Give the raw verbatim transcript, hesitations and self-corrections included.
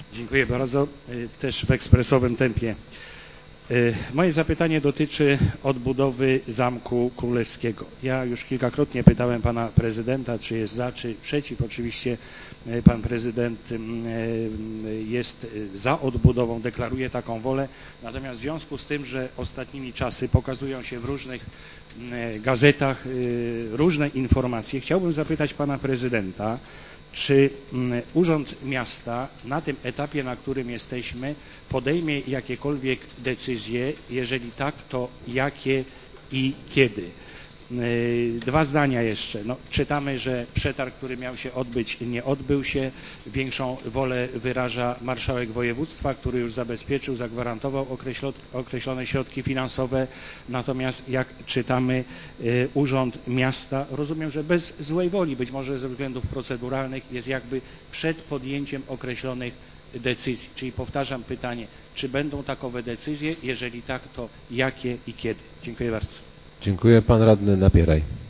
Dziękuję bardzo, też w ekspresowym tempie. Moje zapytanie dotyczy odbudowy Zamku Królewskiego. Ja już kilkakrotnie pytałem pana prezydenta, czy jest za, czy przeciw. Oczywiście pan prezydent jest za odbudową, deklaruje taką wolę. Natomiast w związku z tym, że ostatnimi czasy pokazują się w różnych gazetach różne informacje, chciałbym zapytać pana prezydenta, czy Urząd Miasta na tym etapie, na którym jesteśmy, podejmie jakiekolwiek decyzje? Jeżeli tak, to jakie i kiedy? Dwa zdania jeszcze. No, czytamy, że przetarg, który miał się odbyć, nie odbył się. Większą wolę wyraża marszałek województwa, który już zabezpieczył, zagwarantował określone środki finansowe. Natomiast jak czytamy, Urząd Miasta, rozumiem, że bez złej woli, być może ze względów proceduralnych, jest jakby przed podjęciem określonych decyzji. Czyli powtarzam pytanie, czy będą takowe decyzje? Jeżeli tak, to jakie i kiedy? Dziękuję bardzo. Dziękuję. Pan radny Napieraj.